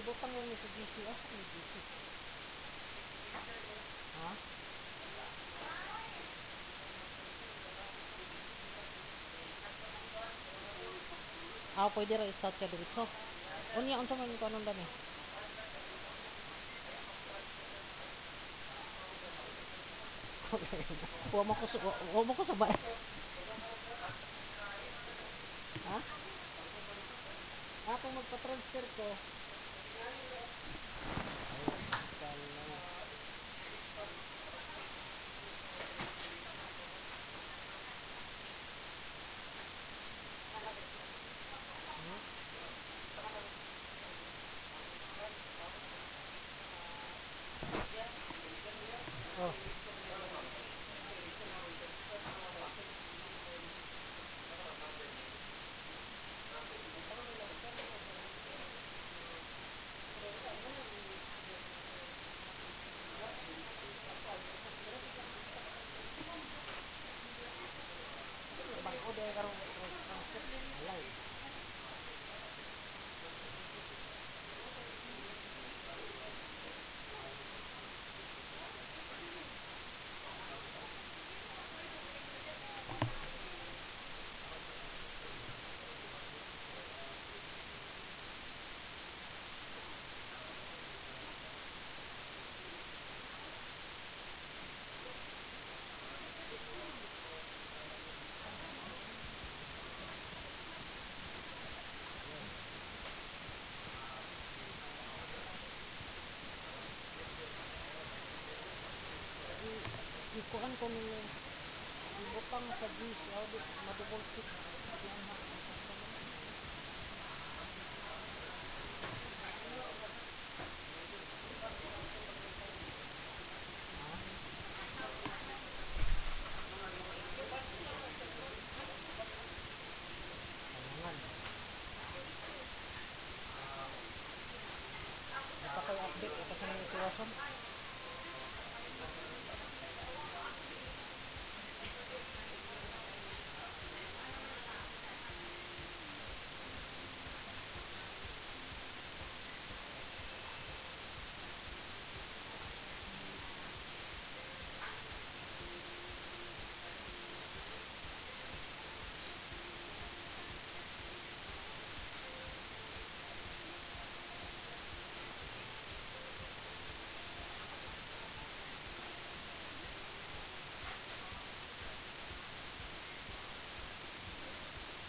Ibutang lang ni sa GC. Asa ni GC? Ha? Ah, pwede ra i-start siya diretso. Unya, unsa man ko anong dami? Wa mo ko sabay. Ha? Ako magpa-transfer ko. Oh. Bangko dahil karong transfer. Alay. Ikuan ko nung ibutang sa GC. Madouble check.